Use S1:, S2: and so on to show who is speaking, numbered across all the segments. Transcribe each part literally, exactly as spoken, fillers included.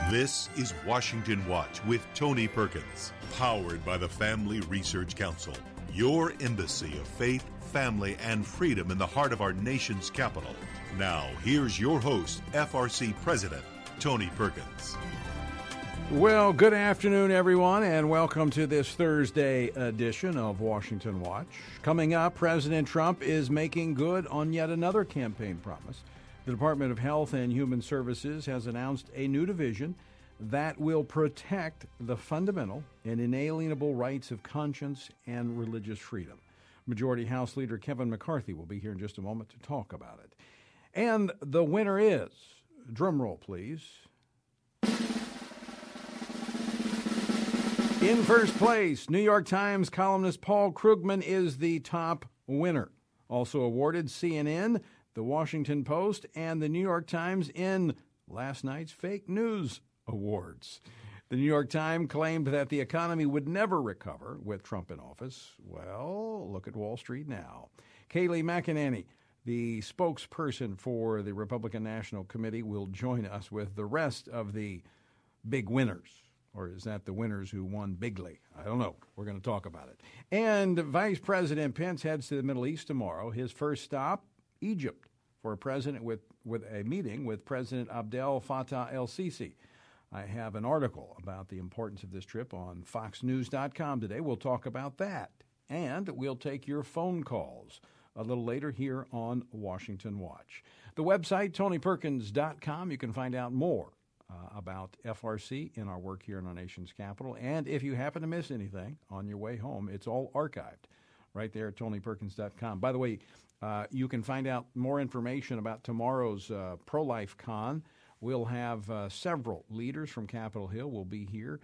S1: This is Washington Watch with Tony Perkins, powered by the Family Research Council, your embassy of faith, family, and freedom in the heart of our nation's capital. Now, here's your host, F R C President Tony Perkins.
S2: Well, good afternoon, everyone, and welcome to this Thursday edition of Washington Watch. Coming up, President Trump is making good on yet another campaign promise. The Department of Health and Human Services has announced a new division that will protect the fundamental and inalienable rights of conscience and religious freedom. Majority House Leader Kevin McCarthy will be here in just a moment to talk about it. And the winner is, drum roll please, in first place, New York Times columnist Paul Krugman is the top winner. Also awarded C N N, The Washington Post, and the New York Times in last night's Fake News Awards. The New York Times claimed that the economy would never recover with Trump in office. Well, look at Wall Street now. Kayleigh McEnany, the spokesperson for the Republican National Committee, will join us with the rest of the big winners. Or is that the winners who won bigly? I don't know. We're going to talk about it. And Vice President Pence heads to the Middle East tomorrow. His first stop, Egypt, for a president with, with a meeting with President Abdel Fattah el-Sisi. I have an article about the importance of this trip on fox news dot com today. We'll talk about that. And we'll take your phone calls a little later here on Washington Watch. The website, tony perkins dot com. You can find out more Uh, about F R C in our work here in our nation's capital. And if you happen to miss anything on your way home, it's all archived right there at tony perkins dot com. By the way, uh, you can find out more information about tomorrow's uh, Pro-Life Con. We'll have uh, several leaders from Capitol Hill will be here.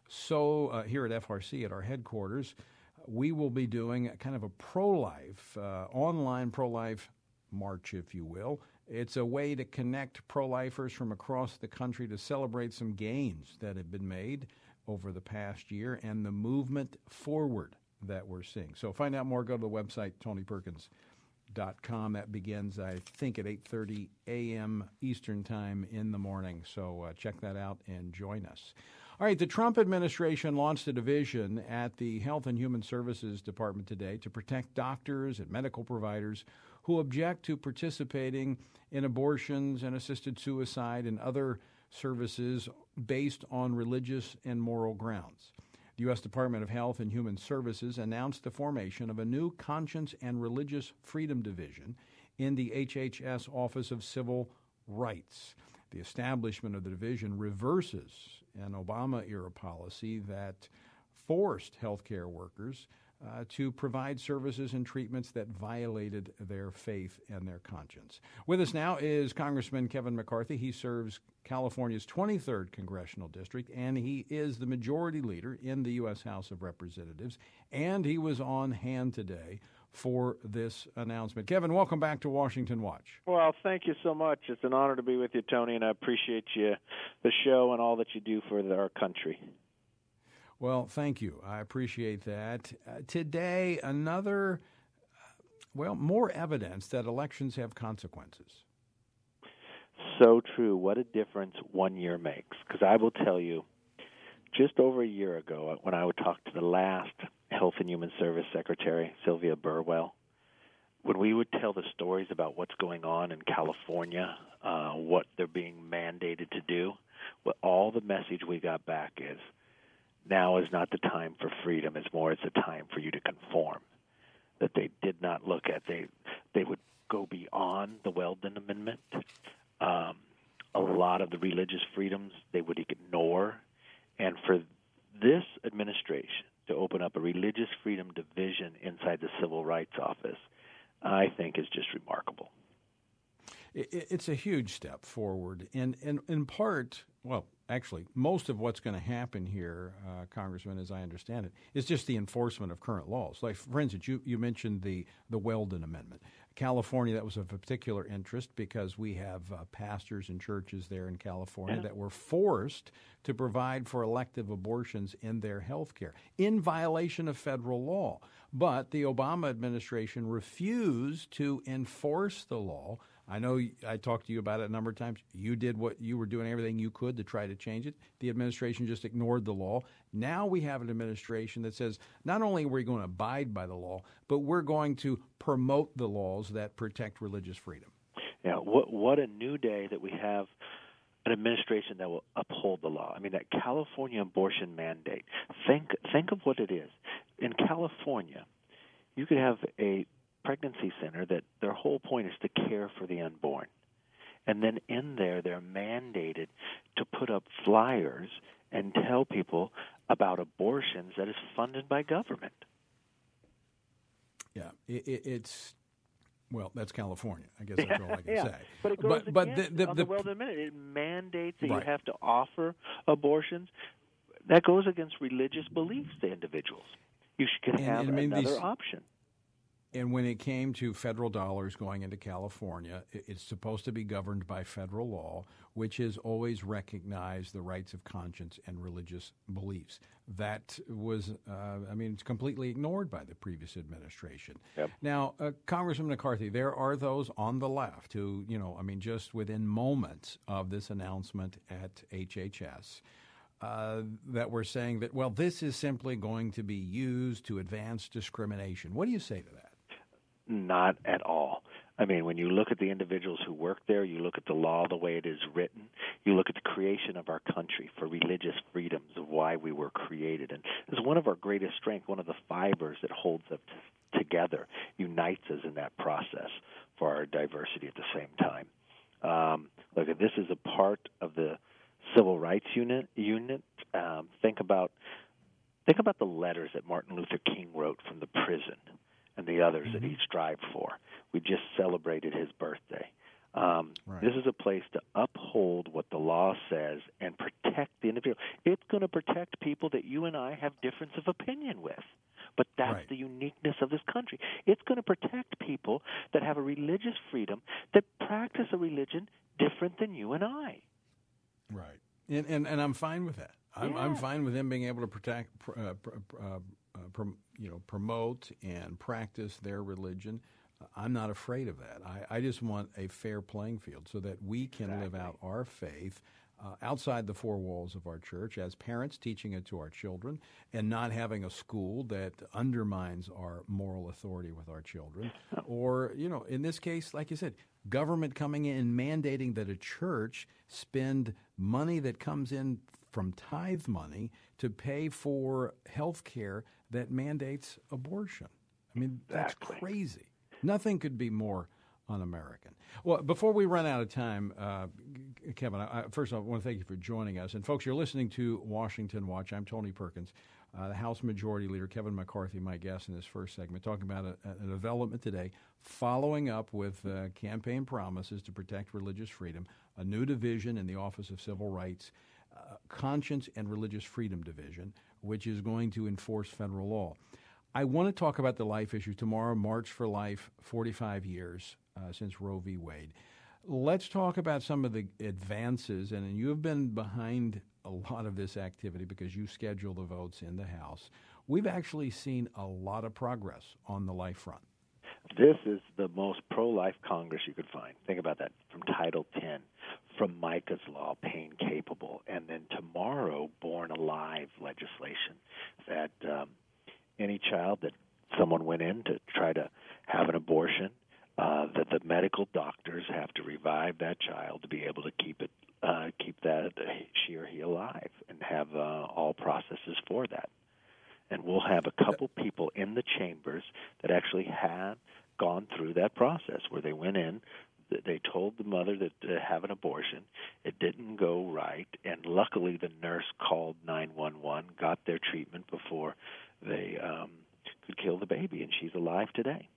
S2: So uh, here at F R C at our headquarters, we will be doing kind of a pro-life, uh, online pro-life march, if you will. It's a way to connect pro-lifers from across the country to celebrate some gains that have been made over the past year and the movement forward that we're seeing. So find out more, go to the website, tony perkins dot com. That begins, I think, at eight thirty a.m. Eastern Time in the morning. So uh, check that out and join us. All right, the Trump administration launched a division at the Health and Human Services Department today to protect doctors and medical providers who object to participating in abortions and assisted suicide and other services based on religious and moral grounds. The U S Department of Health and Human Services announced the formation of a new Conscience and Religious Freedom Division in the H H S Office of Civil Rights. The establishment of the division reverses an Obama-era policy that forced healthcare workers Uh, to provide services and treatments that violated their faith and their conscience. With us now is Congressman Kevin McCarthy. He serves California's twenty-third Congressional District, and he is the majority leader in the U S House of Representatives, and he was on hand today for this announcement. Kevin, welcome back to Washington Watch.
S3: Well, thank you so much. It's an honor to be with you, Tony, and I appreciate you, the show, and all that you do for the, our country.
S2: Well, thank you. I appreciate that. Uh, today, another, uh, well, more evidence that elections have consequences.
S3: So true. What a difference one year makes. Because I will tell you, just over a year ago, when I would talk to the last Health and Human Service Secretary, Sylvia Burwell, when we would tell the stories about what's going on in California, uh, what they're being mandated to do, well, all the message we got back is, now is not the time for freedom. It's more it's the time for you to conform. That they did not look at. They they would go beyond the Weldon Amendment. Um, a lot of the religious freedoms they would ignore. And for this administration to open up a religious freedom division inside the Civil Rights Office, I think is just remarkable.
S2: It's a huge step forward. And, and in part, well, actually, most of what's going to happen here, uh, Congressman, as I understand it, is just the enforcement of current laws. Like, for instance, you, you mentioned the, the Weldon Amendment. California, that was of a particular interest because we have uh, pastors and churches there in California yeah. that were forced to provide for elective abortions in their health care in violation of federal law. But the Obama administration refused to enforce the law I know I talked to you about it a number of times. You did what you were doing, everything you could to try to change it. The administration just ignored the law. Now we have an administration that says not only are we going to abide by the law, but we're going to promote the laws that protect religious freedom.
S3: Yeah, what what a new day that we have an administration that will uphold the law. I mean, that California abortion mandate. Think think of what it is. In California, you could have a pregnancy center that their whole point is to care for the unborn. And then in there, they're mandated to put up flyers and tell people about abortions that is funded by government.
S2: Yeah, it, it, it's, well, that's California. I guess that's all I can
S3: yeah,
S2: say.
S3: But it goes
S2: but, but
S3: against,
S2: the, the,
S3: on
S2: the,
S3: the well a minute, it mandates that
S2: right.
S3: you have to offer abortions. That goes against religious beliefs to individuals. You should have
S2: and, and I mean,
S3: another
S2: these,
S3: option.
S2: And when it came to federal dollars going into California, it's supposed to be governed by federal law, which has always recognized the rights of conscience and religious beliefs. That was, uh, I mean, it's completely ignored by the previous administration.
S3: Yep.
S2: Now, uh, Congressman McCarthy, there are those on the left who, you know, I mean, just within moments of this announcement at H H S, Uh, that were saying that, well, this is simply going to be used to advance discrimination. What do you say to that?
S3: Not at all. I mean, when you look at the individuals who work there, you look at the law the way it is written, you look at the creation of our country for religious freedoms of why we were created. And it's one of our greatest strengths, one of the fibers that holds us t- together, unites us in that process for our diversity at the same time. Um, look, this is a part of the Civil Rights Unit. unit. Um, think about think about the letters that Martin Luther King wrote from the prison and the others mm-hmm. that he strived for. We just celebrated his birthday. Um,
S2: right.
S3: This is a place to uphold what the law says and protect the individual. It's going to protect people that you and I have difference of opinion with. But that's
S2: right.
S3: the uniqueness of this country. It's going to protect people that have a religious freedom, that practice a religion different than you and I.
S2: Right, and and, and I'm fine with that. I'm,
S3: yeah.
S2: I'm fine with them being able to protect, uh, uh, uh, prom, you know, promote and practice their religion. Uh, I'm not afraid of that. I, I just want a fair playing field so that we can
S3: exactly.
S2: live out our faith uh, outside the four walls of our church as parents, teaching it to our children, and not having a school that undermines our moral authority with our children. Or, you know, in this case, like you said, government coming in and mandating that a church spend money that comes in from tithe money to pay for health care that mandates abortion. I mean, that's
S3: exactly.
S2: crazy. Nothing could be more un-American. Well, before we run out of time, uh, Kevin, I, first of all, I want to thank you for joining us. And folks, you're listening to Washington Watch. I'm Tony Perkins. Uh, the House Majority Leader, Kevin McCarthy, my guest in this first segment, talking about a, a development today, following up with uh, campaign promises to protect religious freedom, a new division in the Office of Civil Rights, uh, Conscience and Religious Freedom Division, which is going to enforce federal law. I want to talk about the life issue tomorrow, March for Life, forty-five years uh, since Roe v. Wade. Let's talk about some of the advances, and you have been behind a lot of this activity because you schedule the votes in the House. We've actually seen a lot of progress on the life front.
S3: This is the most pro-life Congress you could find. Think about that. From Title ten, from Micah's Law, pain capable, and then tomorrow, Born Alive legislation that um, any child that someone went in to try to have an abortion, uh, that the medical doctors have to revive that child to be able to keep it, uh, keep that she or he alive, and have uh, all processes for that. And we'll have a couple people in the chambers that actually have gone through that process where they went in, they told the mother that to have an abortion. It didn't go right, and luckily the nurse called nine one one, got their treatment before they um, could kill the baby, and she's alive today.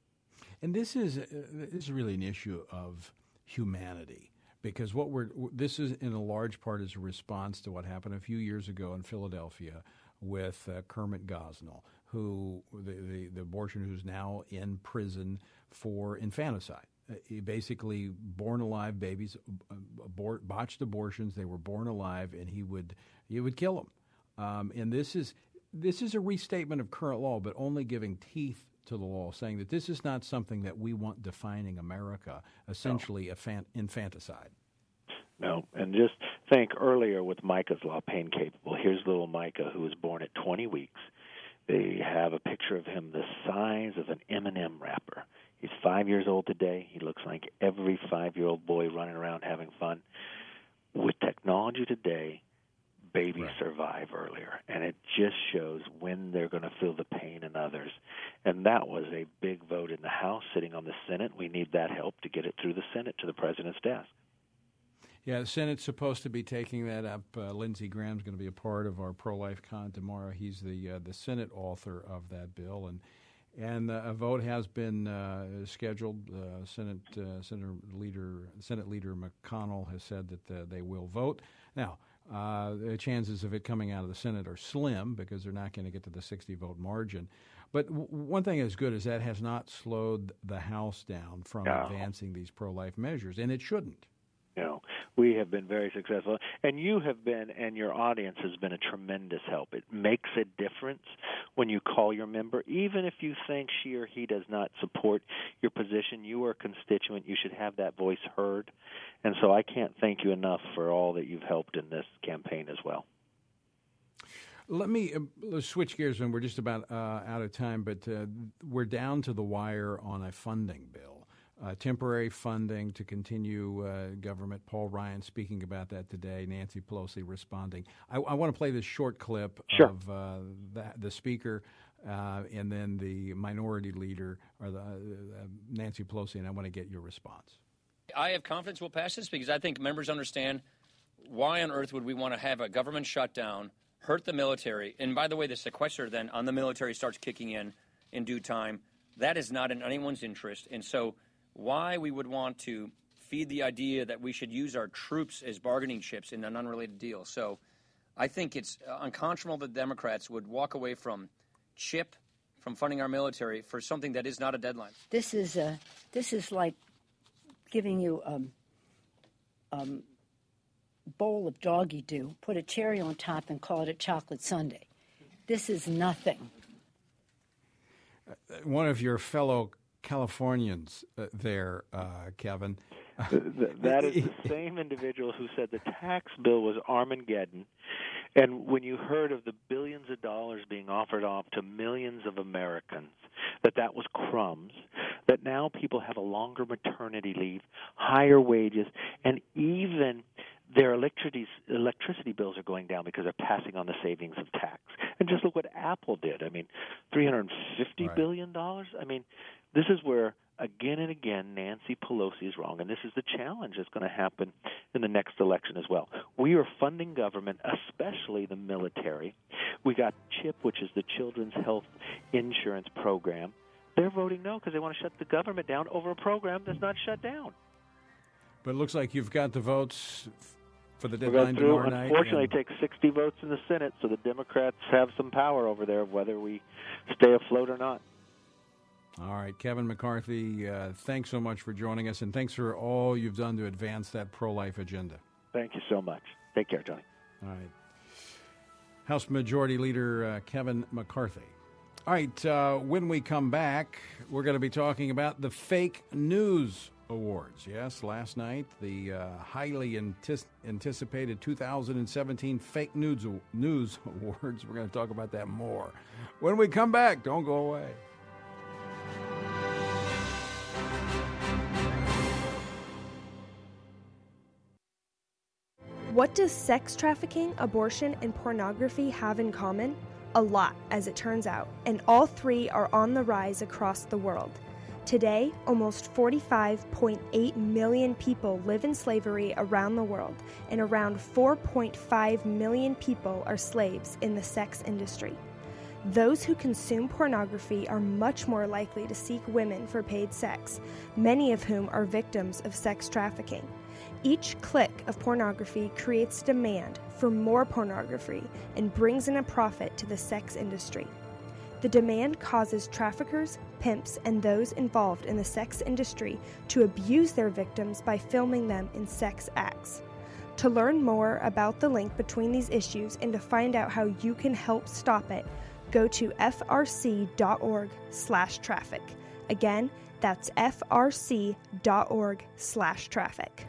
S3: And
S2: this is uh, this is really an issue of humanity. Because what we're this is in a large part is a response to what happened a few years ago in Philadelphia with uh, Kermit Gosnell, who the, the, the abortion who's now in prison for infanticide. Uh, he basically born alive babies, abort, botched abortions. They were born alive, and he would he would kill them. Um, and this is this is a restatement of current law, but only giving teeth to the law, saying that this is not something that we want defining America, essentially no. a fan- infanticide.
S3: No, and just think earlier with Micah's Law, Pain Capable. Here's little Micah, who was born at twenty weeks. They have a picture of him the size of an M and M wrapper. He's five years old today. He looks like every five-year-old boy running around having fun. With technology today, babies right. survive earlier, and it just shows when they're going to feel the pain in others. And that was a big vote in the House, sitting on the Senate. We need that help to get it through the Senate to the President's desk.
S2: Yeah, the Senate's supposed to be taking that up. Uh, Lindsey Graham's going to be a part of our pro-life con tomorrow. He's the uh, the Senate author of that bill, and and uh, a vote has been uh, scheduled. Uh, Senate uh, Senator Leader Senate Leader McConnell has said that uh, they will vote. Now, uh, the chances of it coming out of the Senate are slim because they're not going to get to the sixty vote margin. But w- one thing is good is that has not slowed the House down from no. advancing these pro-life measures, and it shouldn't.
S3: You know, we have been very successful, and you have been, and your audience has been a tremendous help. It makes a difference when you call your member, even if you think she or he does not support your position. You are a constituent. You should have that voice heard, and so I can't thank you enough for all that you've helped in this campaign as well.
S2: Let me uh, let's switch gears, and we're just about uh, out of time, but uh, we're down to the wire on a funding bill. Uh, temporary funding to continue uh, government. Paul Ryan speaking about that today. Nancy Pelosi responding. I, I want to play this short clip
S3: sure.
S2: of uh, the, the speaker uh, and then the minority leader, or the, uh, Nancy Pelosi, and I want to get your response.
S4: I have confidence we'll pass this because I think members understand why on earth would we want to have a government shutdown, hurt the military, and by the way, the sequester then on the military starts kicking in in due time. That is not in anyone's interest, and so why we would want to feed the idea that we should use our troops as bargaining chips in an unrelated deal. So I think it's unconscionable that Democrats would walk away from CHIP, from funding our military, for something that is not a deadline.
S5: This is a, this is like giving you a um, um, bowl of doggy do, put a cherry on top and call it a chocolate sundae. This is nothing.
S2: Uh, one of your fellow Californians uh, there, uh, Kevin.
S3: That is the same individual who said the tax bill was Armageddon. And when you heard of the billions of dollars being offered off to millions of Americans, that that was crumbs, that now people have a longer maternity leave, higher wages, and even their electricity electricity bills are going down because they're passing on the savings of tax. And just look what Apple did. I mean, three hundred fifty right. billion dollars. I mean, this is where, again and again, Nancy Pelosi is wrong, and this is the challenge that's going to happen in the next election as well. We are funding government, especially the military. We got CHIP, which is the Children's Health Insurance Program. They're voting no because they want to shut the government down over a program that's not shut down.
S2: But it looks like you've got the votes for the deadline tomorrow night.
S3: Unfortunately, it takes sixty votes in the Senate, so the Democrats have some power over there of whether we stay afloat or not.
S2: All right, Kevin McCarthy, uh, thanks so much for joining us, and thanks for all you've done to advance that pro-life agenda.
S3: Thank you so much. Take care, Tony.
S2: All right. House Majority Leader uh, Kevin McCarthy. All right, uh, when we come back, we're going to be talking about the Fake News Awards. Yes, last night, the uh, highly antis- anticipated two thousand seventeen Fake News, News Awards. We're going to talk about that more. When we come back, don't go away.
S6: What does sex trafficking, abortion, and pornography have in common? A lot, as it turns out, and all three are on the rise across the world. Today, almost forty-five point eight million people live in slavery around the world, and around four point five million people are slaves in the sex industry. Those who consume pornography are much more likely to seek women for paid sex, many of whom are victims of sex trafficking. Each click of pornography creates demand for more pornography and brings in a profit to the sex industry. The demand causes traffickers, pimps, and those involved in the sex industry to abuse their victims by filming them in sex acts. To learn more about the link between these issues and to find out how you can help stop it, go to f r c dot org slash traffic. Again, that's f r c dot org slash traffic.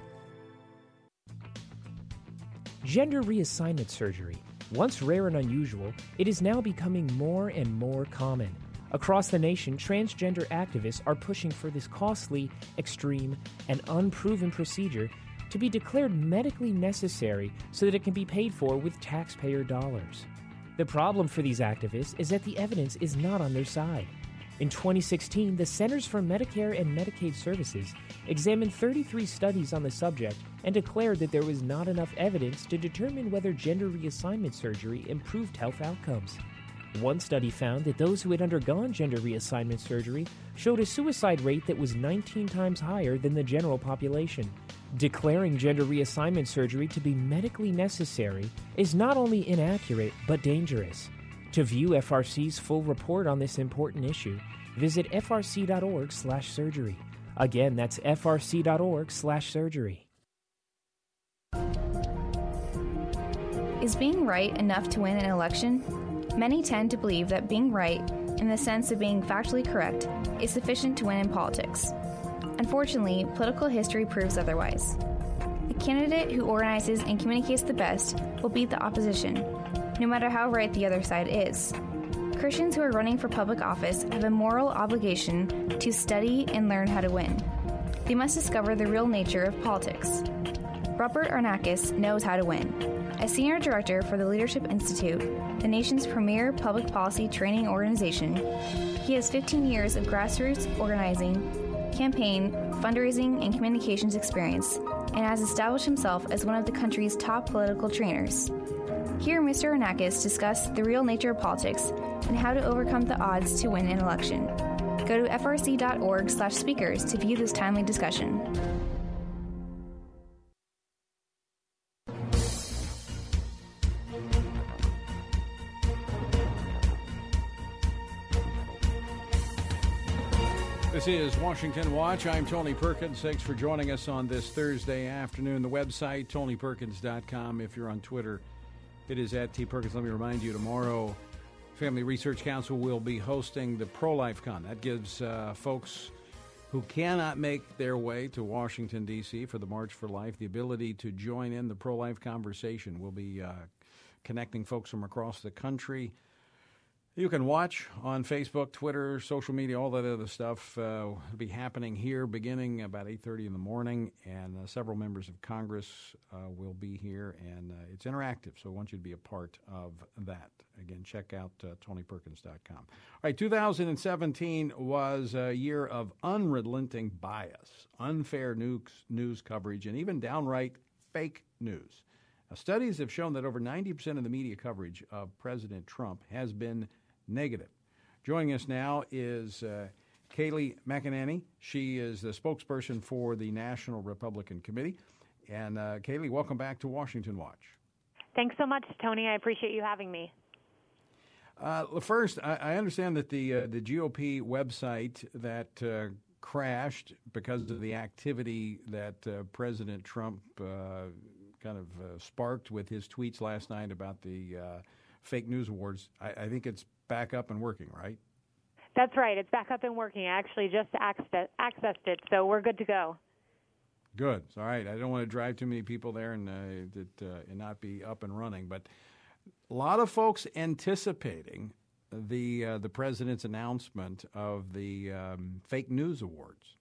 S7: Gender reassignment surgery. Once rare and unusual, it is now becoming more and more common. Across the nation, transgender activists are pushing for this costly, extreme, and unproven procedure to be declared medically necessary so that it can be paid for with taxpayer dollars. The problem for these activists is that the evidence is not on their side. In twenty sixteen, the Centers for Medicare and Medicaid Services examined thirty-three studies on the subject and declared that there was not enough evidence to determine whether gender reassignment surgery improved health outcomes. One study found that those who had undergone gender reassignment surgery showed a suicide rate that was nineteen times higher than the general population. Declaring gender reassignment surgery to be medically necessary is not only inaccurate, but dangerous. To view F R C's full report on this important issue, visit f r c dot org slash surgery. Again, that's f r c dot org slash surgery.
S8: Is being right enough to win an election? Many tend to believe that being right, in the sense of being factually correct, is sufficient to win in politics. Unfortunately, political history proves otherwise. The candidate who organizes and communicates the best will beat the opposition, no matter how right the other side is. Christians who are running for public office have a moral obligation to study and learn how to win. They must discover the real nature of politics. Robert Arnakis knows how to win. As Senior Director for the Leadership Institute, the nation's premier public policy training organization, he has fifteen years of grassroots organizing, campaign, fundraising, and communications experience, and has established himself as one of the country's top political trainers. Here, Mister Arnakis discussed the real nature of politics and how to overcome the odds to win an election. Go to f r c dot org slash speakers to view this timely discussion.
S2: This is Washington Watch. I'm Tony Perkins. Thanks for joining us on this Thursday afternoon. The website, tony perkins dot com. If you're on Twitter, it is at T Perkins. Let me remind you, tomorrow, Family Research Council will be hosting the Pro-Life Con. That gives uh, folks who cannot make their way to Washington, D C for the March for Life the ability to join in the pro-life conversation. We'll be uh, connecting folks from across the country. You can watch on Facebook, Twitter, social media, all that other stuff. Uh, will be happening here beginning about eight thirty in the morning, and uh, several members of Congress uh, will be here, and uh, it's interactive, so I want you to be a part of that. Again, check out uh, tony perkins dot com. All right, two thousand seventeen was a year of unrelenting bias, unfair news, news coverage, and even downright fake news. Now, studies have shown that over ninety percent of the media coverage of President Trump has been negative. Joining us now is uh, Kayleigh McEnany. She is the spokesperson for the National Republican Committee. And uh, Kayleigh, welcome back to Washington Watch.
S9: Thanks so much, Tony. I appreciate you having me.
S2: Uh, first, I, I understand that the uh, the G O P website that uh, crashed because of the activity that uh, President Trump uh, kind of uh, sparked with his tweets last night about the uh, fake news awards. I, I think it's back up and working, right?
S9: That's right. It's back up and working. I actually just access, accessed it, so we're good to go.
S2: Good. All right. I don't want to drive too many people there and, uh, that, uh, and not be up and running. But a lot of folks anticipating the uh, the president's announcement of the um, fake news awards.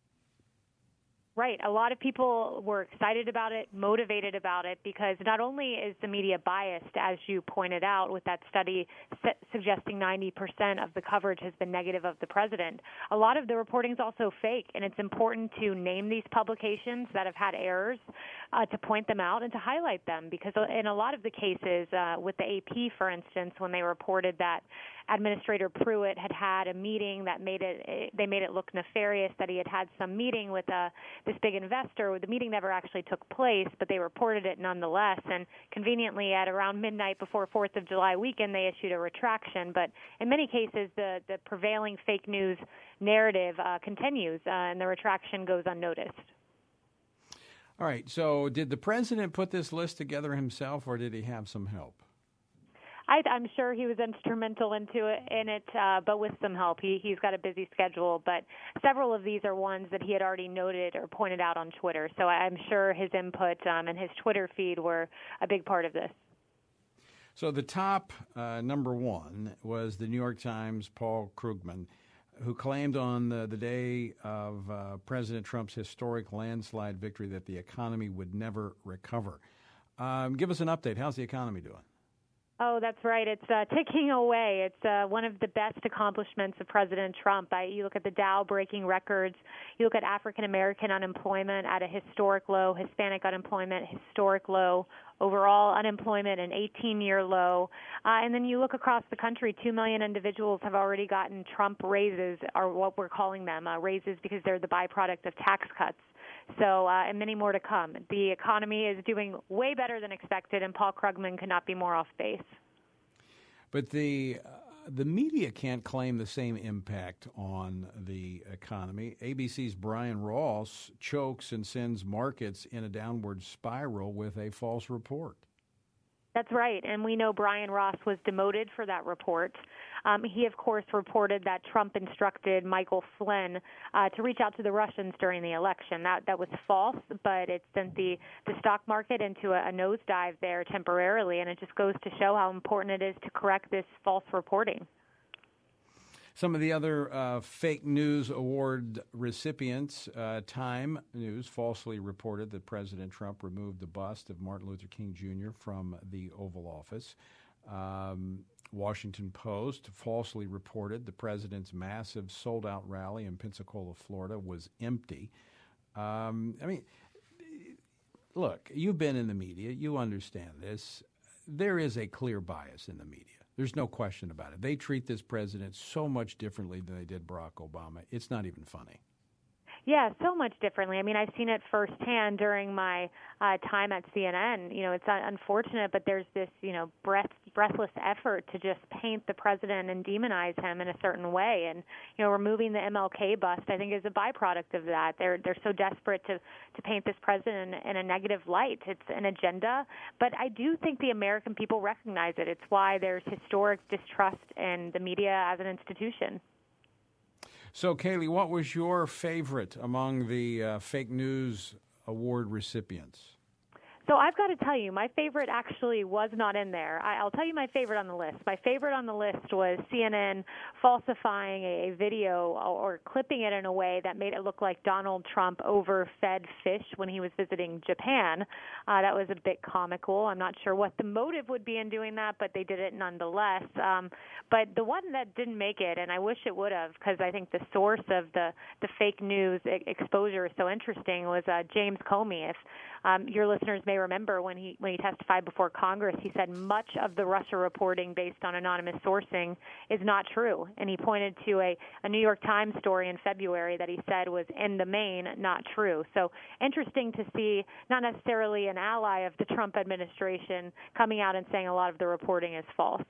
S9: Right. A lot of people were excited about it, motivated about it, because not only is the media biased, as you pointed out with that study suggesting ninety percent of the coverage has been negative of the president, a lot of the reporting is also fake, and it's important to name these publications that have had errors, uh, to point them out and to highlight them, because in a lot of the cases, uh, with the A P, for instance, when they reported that Administrator Pruitt had had a meeting that made it, they made it look nefarious, that he had had some meeting with a, this big investor. The meeting never actually took place, but they reported it nonetheless. And conveniently, at around midnight before fourth of July weekend, they issued a retraction. But in many cases, the, the prevailing fake news narrative uh, continues, uh, and the retraction goes unnoticed.
S2: All right. So did the president put this list together himself, or did he have some help?
S9: I, I'm sure he was instrumental into it, in it, uh, but with some help. He, he's got a busy schedule, but several of these are ones that he had already noted or pointed out on Twitter. So I'm sure his input um, and his Twitter feed were a big part of this.
S2: So the top uh, number one was the New York Times' Paul Krugman, who claimed on the, the day of uh, President Trump's historic landslide victory that the economy would never recover. Um, give us an update. How's the economy doing?
S9: Oh, that's right. It's uh, ticking away. It's uh, one of the best accomplishments of President Trump. I, you look at the Dow breaking records. You look at African-American unemployment at a historic low, Hispanic unemployment, historic low, overall unemployment an eighteen-year low. Uh, and then you look across the country, two million individuals have already gotten Trump raises, or what we're calling them, uh, raises because they're the byproduct of tax cuts. So, uh, and many more to come. The economy is doing way better than expected, and Paul Krugman could not be more off base.
S2: But the uh, the media can't claim the same impact on the economy. A B C's Brian Ross chokes and sends markets in a downward spiral with a false report.
S9: That's right, and we know Brian Ross was demoted for that report. Um, he, of course, reported that Trump instructed Michael Flynn uh, to reach out to the Russians during the election. That that was false, but it sent the, the stock market into a, a nosedive there temporarily, and it just goes to show how important it is to correct this false reporting.
S2: Some of the other uh, fake news award recipients, uh, Time News falsely reported that President Trump removed the bust of Martin Luther King Junior from the Oval Office. Um, Washington Post falsely reported the president's massive sold-out rally in Pensacola, Florida, was empty. Um, I mean, look, you've been in the media. You understand this. There is a clear bias in the media. There's no question about it. They treat this president so much differently than they did Barack Obama. It's not even funny.
S9: Yeah, so much differently. I mean, I've seen it firsthand during my uh, time at C N N. You know, it's uh, unfortunate, but there's this, you know, breath, breathless effort to just paint the president and demonize him in a certain way. And, you know, removing the M L K bust, I think, is a byproduct of that. They're they're so desperate to, to paint this president in a negative light. It's an agenda. But I do think the American people recognize it. It's why there's historic distrust in the media as an institution.
S2: So, Kaylee, what was your favorite among the uh, fake news award recipients?
S9: So I've got to tell you, my favorite actually was not in there. I, I'll tell you my favorite on the list. My favorite on the list was C N N falsifying a, a video or, or clipping it in a way that made it look like Donald Trump overfed fish when he was visiting Japan. Uh, that was a bit comical. I'm not sure what the motive would be in doing that, but they did it nonetheless. Um, but the one that didn't make it, and I wish it would have, because I think the source of the, the fake news e- exposure is so interesting, was uh, James Comey. If um, your listeners may remember when he when he testified before Congress, he said much of the Russia reporting based on anonymous sourcing is not true. And he pointed to a, a New York Times story in February that he said was in the main not true. So interesting to see not necessarily an ally of the Trump administration coming out and saying a lot of the reporting is false.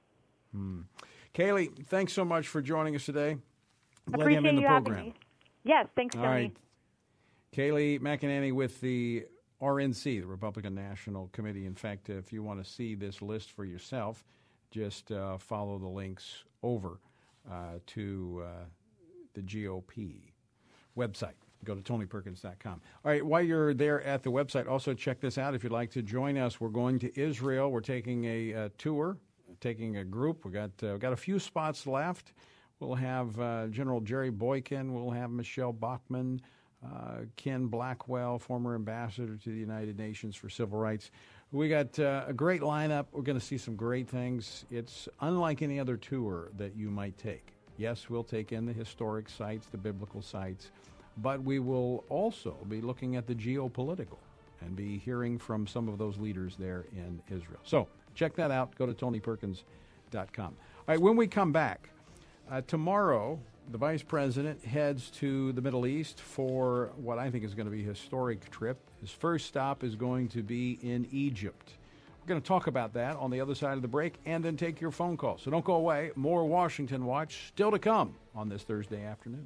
S2: Hmm. Kaylee, thanks so much for joining us today.
S9: Appreciate
S2: Let him in the
S9: you
S2: program.
S9: having me. Yes, thanks, Tony.
S2: All right. Kaylee McEnany with the R N C, the Republican National Committee. In fact, if you want to see this list for yourself, just uh, follow the links over uh, to uh, the G O P website. Go to tony perkins dot com. All right, while you're there at the website, also check this out. If you'd like to join us, we're going to Israel. We're taking a, a tour, taking a group. We got uh, got a few spots left. We'll have uh, General Jerry Boykin. We'll have Michelle Bachmann. Uh, Ken Blackwell, former ambassador to the United Nations for Civil Rights. We got uh, a great lineup. We're going to see some great things. It's unlike any other tour that you might take. Yes, we'll take in the historic sites, the biblical sites, but we will also be looking at the geopolitical and be hearing from some of those leaders there in Israel. So check that out. Go to tony perkins dot com. All right, when we come back, uh, tomorrow, the Vice President heads to the Middle East for what I think is going to be a historic trip. His first stop is going to be in Egypt. We're going to talk about that on the other side of the break and then take your phone calls. So don't go away. More Washington Watch still to come on this Thursday afternoon.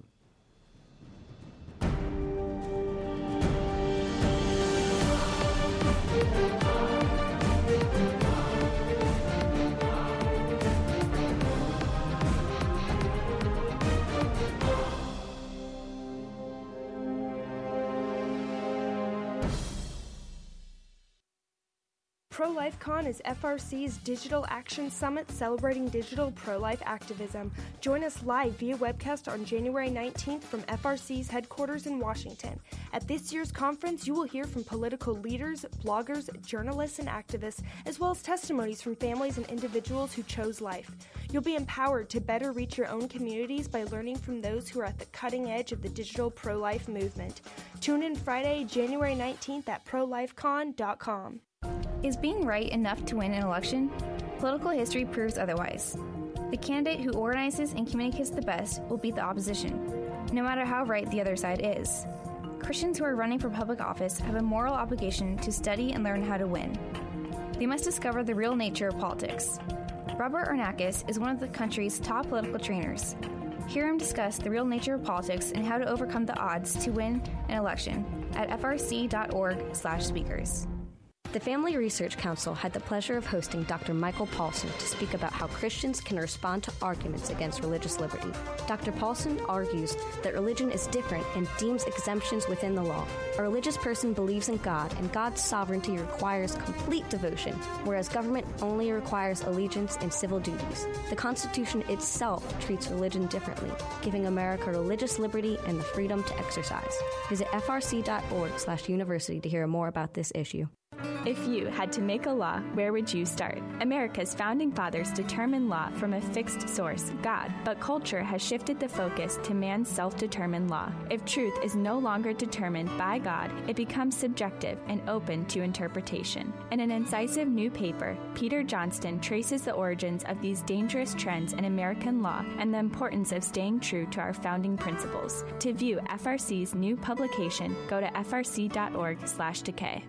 S6: Pro-Life-Con is F R C's digital action summit celebrating digital pro-life activism. Join us live via webcast on January nineteenth from F R C's headquarters in Washington. At this year's conference, you will hear from political leaders, bloggers, journalists, and activists, as well as testimonies from families and individuals who chose life. You'll be empowered to better reach your own communities by learning from those who are at the cutting edge of the digital pro-life movement. Tune in Friday, January nineteenth at pro life con dot com.
S8: Is being right enough to win an election? Political history proves otherwise. The candidate who organizes and communicates the best will beat the opposition, no matter how right the other side is. Christians who are running for public office have a moral obligation to study and learn how to win. They must discover the real nature of politics. Robert Arnakis is one of the country's top political trainers. Hear him discuss the real nature of politics and how to overcome the odds to win an election at f r c dot org slash speakers.
S10: The Family Research Council had the pleasure of hosting Doctor Michael Paulson to speak about how Christians can respond to arguments against religious liberty. Doctor Paulson argues that religion is different and deems exemptions within the law. A religious person believes in God, and God's sovereignty requires complete devotion, whereas government only requires allegiance and civil duties. The Constitution itself treats religion differently, giving America religious liberty and the freedom to exercise. Visit f r c dot org slash university to hear more about this issue.
S11: If you had to make a law, where would you start? America's founding fathers determined law from a fixed source, God, but culture has shifted the focus to man's self-determined law. If truth is no longer determined by God, it becomes subjective and open to interpretation. In an incisive new paper, Peter Johnston traces the origins of these dangerous trends in American law and the importance of staying true to our founding principles. To view F R C's new publication, go to f r c dot org slash decay.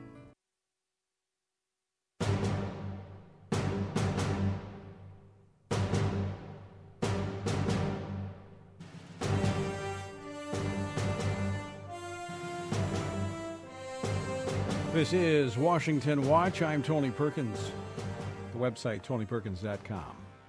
S2: This is Washington Watch. I'm Tony Perkins. The website, tony perkins dot com.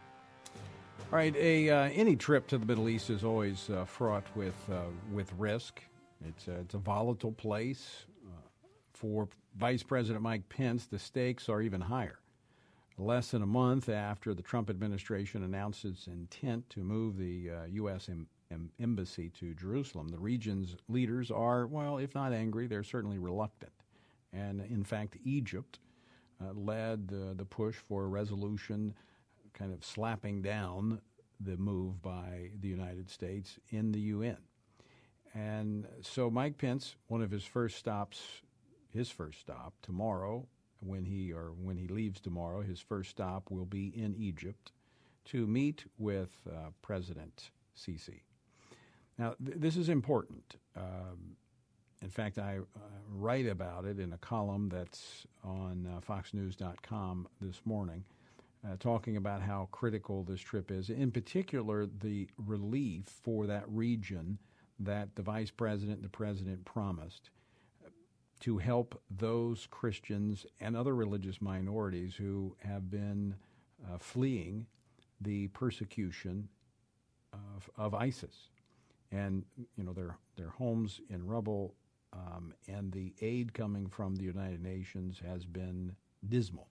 S2: All right, a, uh, any trip to the Middle East is always uh, fraught with uh, with risk. It's a, it's a volatile place. Uh, for Vice President Mike Pence, the stakes are even higher. Less than a month after the Trump administration announced its intent to move the uh, U S em- em- embassy to Jerusalem, the region's leaders are, well, if not angry, they're certainly reluctant. And, in fact, Egypt uh, led uh, the push for a resolution kind of slapping down the move by the United States in the U N. And so Mike Pence, one of his first stops, his first stop tomorrow, when he or when he leaves tomorrow, his first stop will be in Egypt to meet with uh, President Sisi. Now, th- this is important. Um, In fact, I uh, write about it in a column that's on uh, fox news dot com this morning, uh, talking about how critical this trip is, in particular the relief for that region that the vice president and the president promised to help those Christians and other religious minorities who have been uh, fleeing the persecution of, of ISIS. And, you know, their, their homes in rubble. Um, and the aid coming from the United Nations has been dismal.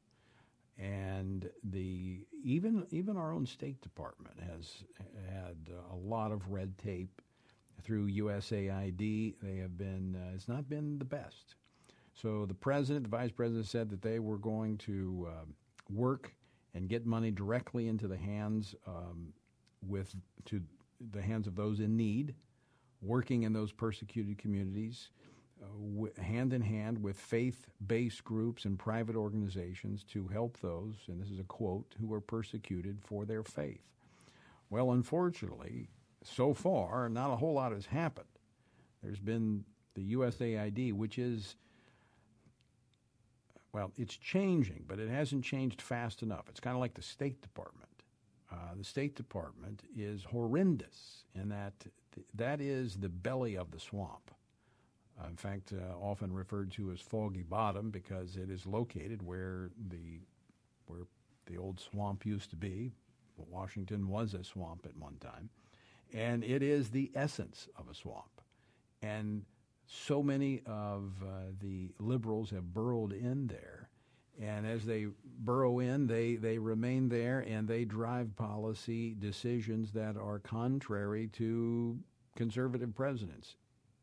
S2: And the even even our own State Department has had a lot of red tape through U S A I D. They have been uh, it's not been the best. So the president, the vice president said that they were going to uh, work and get money directly into the hands um, with to the hands of those in need, working in those persecuted communities, uh, w- hand in hand with faith-based groups and private organizations to help those, and this is a quote, who are persecuted for their faith. Well, unfortunately, so far, not a whole lot has happened. There's been the U S A I D, which is, well, it's changing, but it hasn't changed fast enough. It's kind of like the State Department. Uh, the State Department is horrendous in that th- that is the belly of the swamp. Uh, in fact, uh, often referred to as Foggy Bottom because it is located where the where the old swamp used to be. Washington was a swamp at one time, and it is the essence of a swamp. And so many of uh, the liberals have burrowed in there And as they burrow in, they, they remain there, and they drive policy decisions that are contrary to conservative presidents.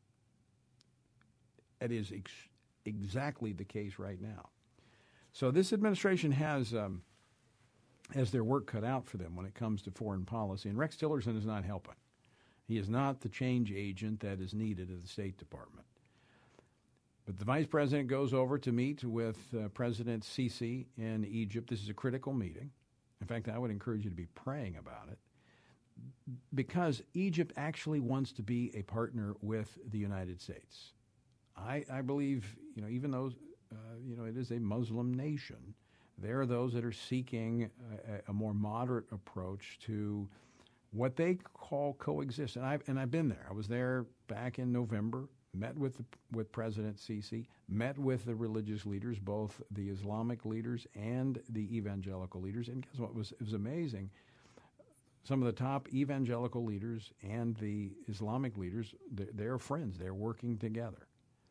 S2: It is ex- exactly the case right now. So this administration has um, has their work cut out for them when it comes to foreign policy, and Rex Tillerson is not helping. He is not the change agent that is needed at the State Department. But the vice president goes over to meet with uh, President Sisi in Egypt. This is a critical meeting. In fact, I would encourage you to be praying about it, because Egypt actually wants to be a partner with the United States. I, I believe, you know, even though, uh, you know, it is a Muslim nation, there are those that are seeking a, a more moderate approach to what they call coexist. And I've, and I've been there. I was there back in November, met with the, with President Sisi, met with the religious leaders, both the Islamic leaders and the evangelical leaders. And guess what? It was, it was amazing. Some of the top evangelical leaders and the Islamic leaders, they're, they're friends. They're working together.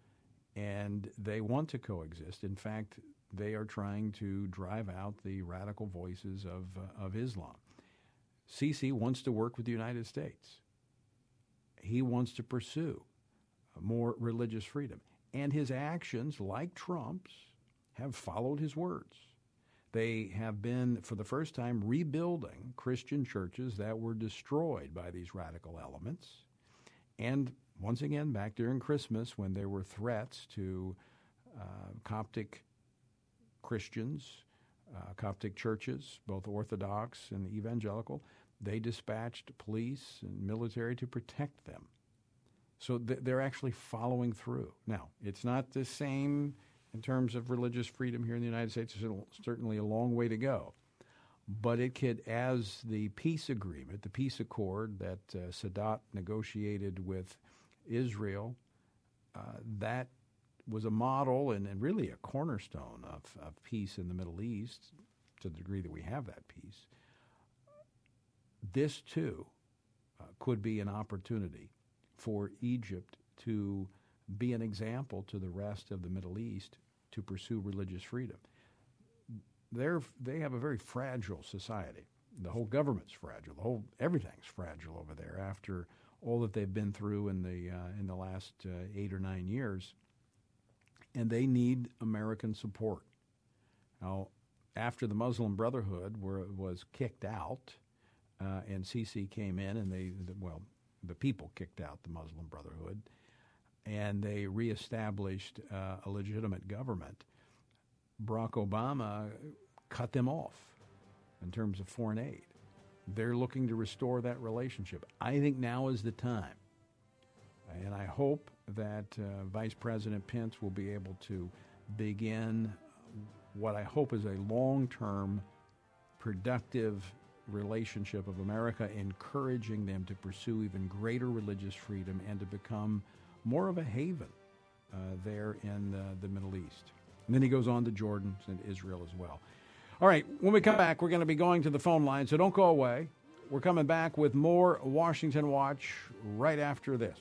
S2: And they want to coexist. In fact, they are trying to drive out the radical voices of, uh, of Islam. Sisi wants to work with the United States. He wants to pursue more religious freedom. And his actions, like Trump's, have followed his words. They have been, for the first time, rebuilding Christian churches that were destroyed by these radical elements. And once again, back during Christmas, when there were threats to uh, Coptic Christians, uh, Coptic churches, both Orthodox and evangelical, they dispatched police and military to protect them. So th- they're actually following through. Now, it's not the same in terms of religious freedom here in the United States. There's certainly a long way to go. But it could, as the peace agreement, the peace accord that uh, Sadat negotiated with Israel, uh, that was a model and, and really a cornerstone of, of peace in the Middle East, to the degree that we have that peace. This, too, uh, could be an opportunity for Egypt to be an example to the rest of the Middle East to pursue religious freedom. They're, they have a very fragile society. The whole government's fragile. The whole everything's fragile over there after all that they've been through in the uh, in the last uh, eight or nine years, and they need American support. Now, after the Muslim Brotherhood were, was kicked out, uh, and Sisi came in, and they the, well, the people kicked out the Muslim Brotherhood, and they reestablished uh, a legitimate government. Barack Obama cut them off in terms of foreign aid. They're looking to restore that relationship. I think now is the time. And I hope that uh, Vice President Pence will be able to begin what I hope is a long-term, productive relationship of America, encouraging them to pursue even greater religious freedom and to become more of a haven uh, there in uh, the Middle East. And then he goes on to Jordan and Israel as well. All right, when we come back, we're going to be going to the phone line, so don't go away. We're coming back with more Washington Watch right after this.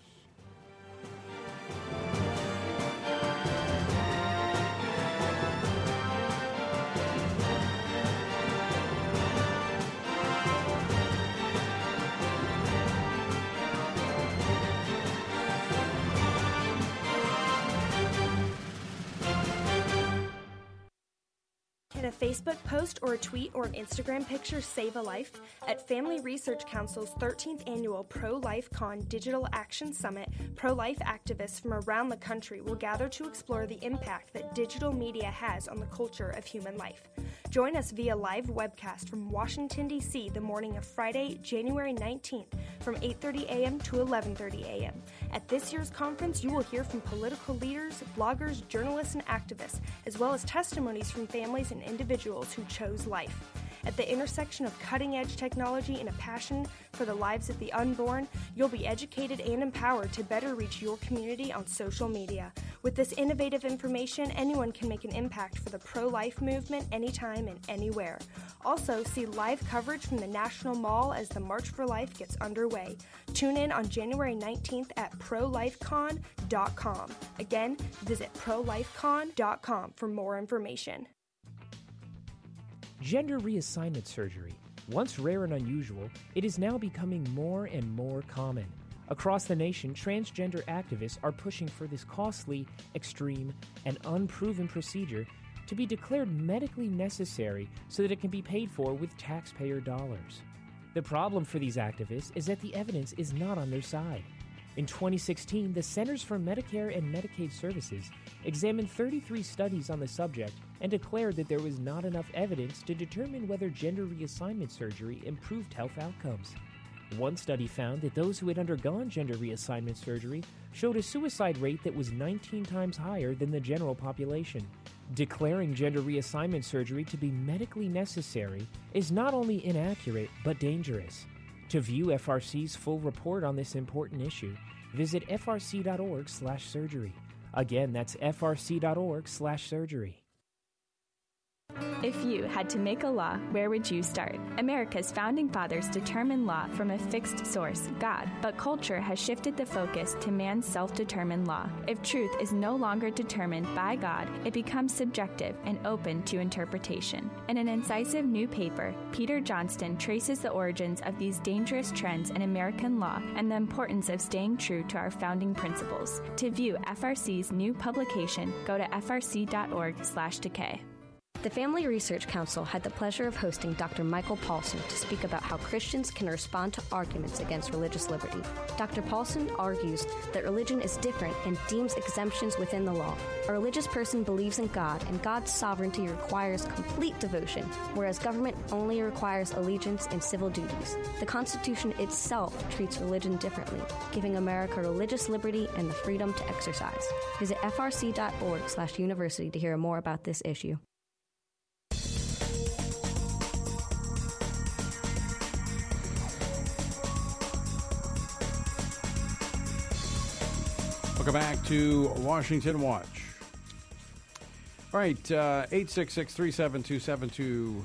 S6: A Facebook post or a tweet or an Instagram picture save a life? At Family Research Council's thirteenth Annual Pro-Life Con Digital Action Summit, pro-life activists from around the country will gather to explore the impact that digital media has on the culture of human life. Join us via live webcast from Washington, D C the morning of Friday, January nineteenth from eight thirty a.m. to eleven thirty a.m. At this year's conference, you will hear from political leaders, bloggers, journalists, and activists, as well as testimonies from families and individuals who chose life. At the intersection of cutting-edge technology and a passion for the lives of the unborn, you'll be educated and empowered to better reach your community on social media. With this innovative information, anyone can make an impact for the pro-life movement anytime and anywhere. Also, see live coverage from the National Mall as the March for Life gets underway. Tune in on January nineteenth at pro life con dot com. Again, visit pro life con dot com for more information.
S7: Gender reassignment surgery. Once rare and unusual, it is now becoming more and more common. Across the nation, transgender activists are pushing for this costly, extreme, and unproven procedure to be declared medically necessary so that it can be paid for with taxpayer dollars. The problem for these activists is that the evidence is not on their side. In twenty sixteen, the Centers for Medicare and Medicaid Services examined thirty-three studies on the subject and declared that there was not enough evidence to determine whether gender reassignment surgery improved health outcomes. One study found that those who had undergone gender reassignment surgery showed a suicide rate that was nineteen times higher than the general population. Declaring gender reassignment surgery to be medically necessary is not only inaccurate, but dangerous. To view F R C's full report on this important issue, visit f r c dot org slash surgery. Again, that's f r c dot org slash surgery.
S11: If you had to make a law, where would you start? America's founding fathers determined law from a fixed source, God, but culture has shifted the focus to man's self-determined law. If truth is no longer determined by God, it becomes subjective and open to interpretation. In an incisive new paper, Peter Johnston traces the origins of these dangerous trends in American law and the importance of staying true to our founding principles. To view F R C's new publication, go to f r c dot org slash decay.
S10: The Family Research Council had the pleasure of hosting Doctor Michael Paulson to speak about how Christians can respond to arguments against religious liberty. Doctor Paulson argues that religion is different and deems exemptions within the law. A religious person believes in God, and God's sovereignty requires complete devotion, whereas government only requires allegiance and civil duties. The Constitution itself treats religion differently, giving America religious liberty and the freedom to exercise. Visit f r c dot org slash university to hear more about this issue.
S2: Welcome back to Washington Watch. All right, uh, eight six six, three seven two, seven two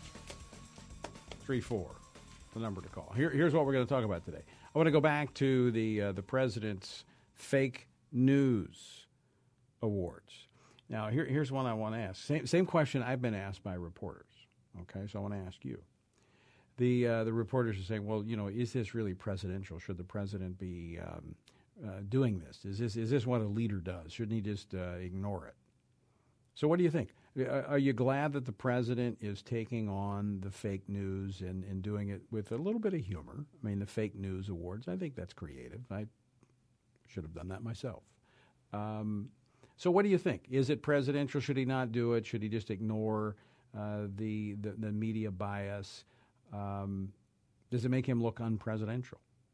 S2: three four, the number to call. Here, here's what we're going to talk about today. I want to go back to the uh, the president's fake news awards. Now, here, here's one I want to ask. Same, same question I've been asked by reporters. Okay, so I want to ask you. The uh, the reporters are saying, well, you know, is this really presidential? Should the president be um, uh, doing this? Is this is this what a leader does? Shouldn't he just uh, ignore it? So what do you think? Are you glad that the president is taking on the fake news and, and doing it with a little bit of humor? I mean, the fake news awards, I think that's creative. I should have done that myself. Um, so what do you think? Is it presidential? Should he not do it? Should he just ignore uh, the, the, the media bias? Um, does it make him look unpresidential?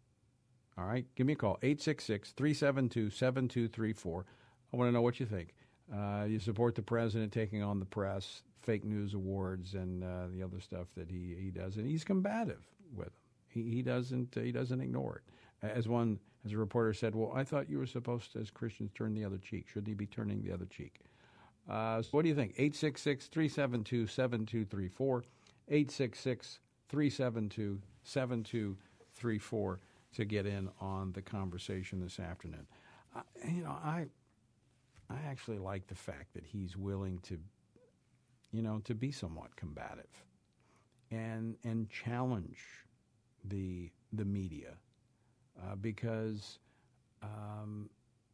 S2: All right, give me a call, eight six six, three seven two, seven two three four. I want to know what you think. Uh, you support the president taking on the press, fake news awards, and uh, the other stuff that he, he does, and he's combative with them. He he doesn't uh, he doesn't ignore it. As one as a reporter said, well, I thought you were supposed to, as Christians, turn the other cheek. Shouldn't he be turning the other cheek? Uh, so what do you think? eight six six, three seven two, seven two three four, eight six six, three seven two, seven two three four to get in on the conversation this afternoon. Uh, you know, I. I actually like the fact that he's willing to, you know, to be somewhat combative and and challenge the the media uh, because, um,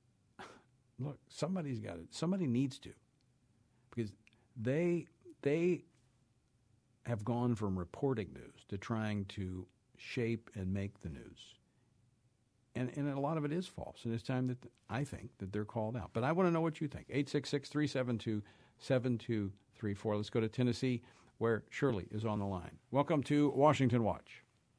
S2: look, somebody's got it. Somebody needs to, because they they have gone from reporting news to trying to shape and make the news. And, and a lot of it is false, and it's time that th- I think that they're called out. But I want to know what you think. eight six six, three seven two, seven two three four. Let's go to Tennessee, where Shirley is on the line. Welcome to Washington Watch.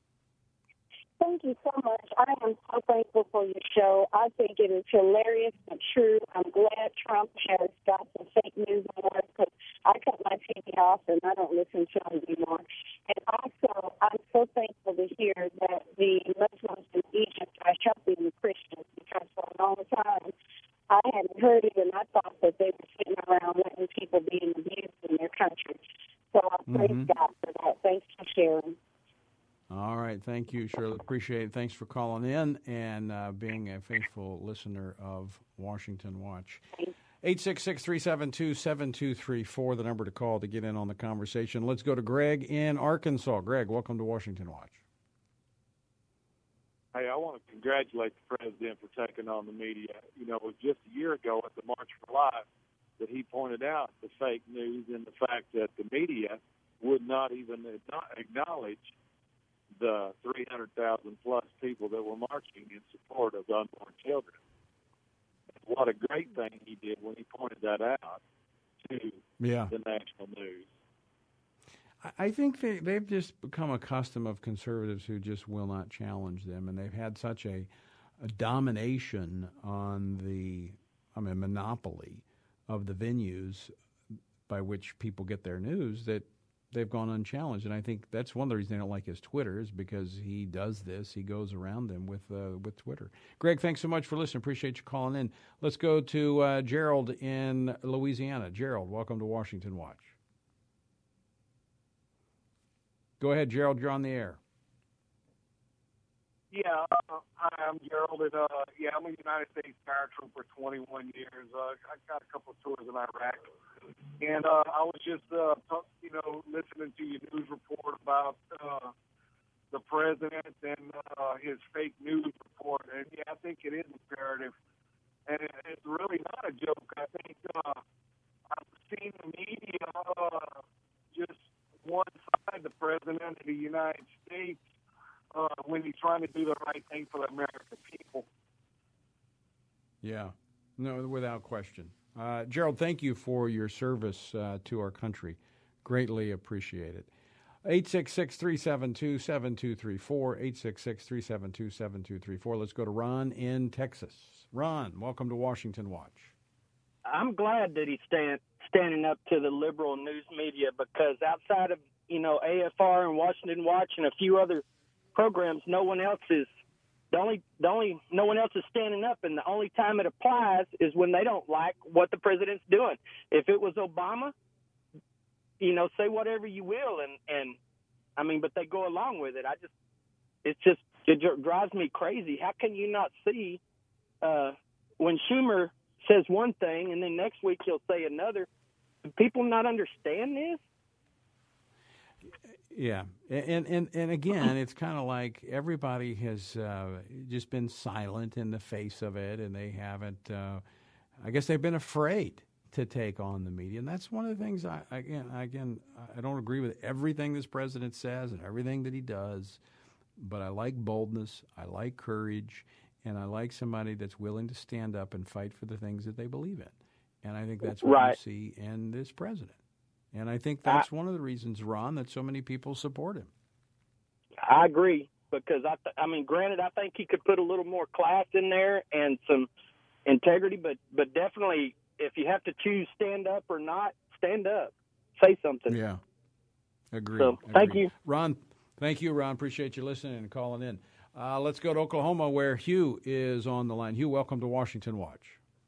S12: Thank you so much. I am so thankful for your show. I think it is hilarious but true. I'm glad Trump has got some fake news on it, because I cut my T V off and I don't listen to him anymore. And also, I'm so thankful to hear that the Muslims in Egypt are helping the Christians, because for a long time I hadn't heard it, and I thought that they were sitting around letting people be abused in their country. So I praise mm-hmm. God for that. Thanks for sharing.
S2: All right. Thank you, Shirley. Appreciate it. Thanks for calling in and uh, being a faithful listener of Washington Watch. eight six six, three seven two, seven two three four, the number to call to get in on the conversation. Let's go to Greg in Arkansas. Greg, welcome to Washington Watch.
S13: Hey, I want to congratulate the president for taking on the media. You know, it was just a year ago at the March for Life that he pointed out the fake news and the fact that the media would not even acknowledge the three hundred thousand plus people that were marching in support of unborn children. What a great thing he did when he pointed that out to
S2: yeah.
S13: the national news.
S2: I think they, they've just become accustomed of conservatives who just will not challenge them, and they've had such a, a domination on the, I mean, monopoly of the venues by which people get their news that they've gone unchallenged. And I think that's one of the reasons they don't like his Twitter is because he does this. He goes around them with uh, with Twitter. Greg, thanks so much for listening. Appreciate you calling in. Let's go to uh, Gerald in Louisiana. Gerald, welcome to Washington Watch. Go ahead, Gerald. You're on the air.
S14: Yeah, uh, hi, I'm Gerald. And, uh, yeah, I'm a United States paratrooper, twenty-one years. Uh, I got a couple of tours in Iraq. And uh, I was just, uh, talk, you know, listening to your news report about uh, the president and uh, his fake news report. And, yeah, I think it is imperative. And it, it's really not a joke. I think uh, I've seen the media uh, just one side the president of the United States uh, when he's trying to do the right thing for the American people.
S2: Yeah, no, without question. Uh, Gerald, thank you for your service uh, to our country. Greatly appreciate it. eight six six, three seven two, seven two three four, eight six six, three seven two, seven two three four. Let's go to Ron in Texas. Ron, welcome to Washington Watch.
S15: I'm glad that he's stand, standing up to the liberal news media because outside of, you know, A F R and Washington Watch and a few other programs, no one else is the only the only no one else is standing up, and the only time it applies is when they don't like what the president's doing. If it was Obama, you know, say whatever you will, and and I mean, but they go along with it. I just it's just it drives me crazy. How can you not see uh, when Schumer says one thing and then next week he'll say another? Do people not understand this?
S2: Yeah, and and, and again, it's kind of like everybody has uh, just been silent in the face of it, and they haven't, uh, I guess they've been afraid to take on the media, and that's one of the things, I again, again, I don't agree with everything this president says and everything that he does, but I like boldness, I like courage, and I like somebody that's willing to stand up and fight for the things that they believe in, and I think that's what
S15: right.
S2: you see in this president. And I think that's I, one of the reasons, Ron, that so many people support him.
S15: I agree because, I th- I mean, granted, I think he could put a little more class in there and some integrity, but, but definitely if you have to choose stand up or not, stand up. Say something.
S2: Yeah, agree.
S15: So,
S2: Agreed.
S15: thank you.
S2: Ron, thank you, Ron. Appreciate you listening and calling in. Uh, let's go to Oklahoma where Hugh is on the line. Hugh, welcome to Washington Watch.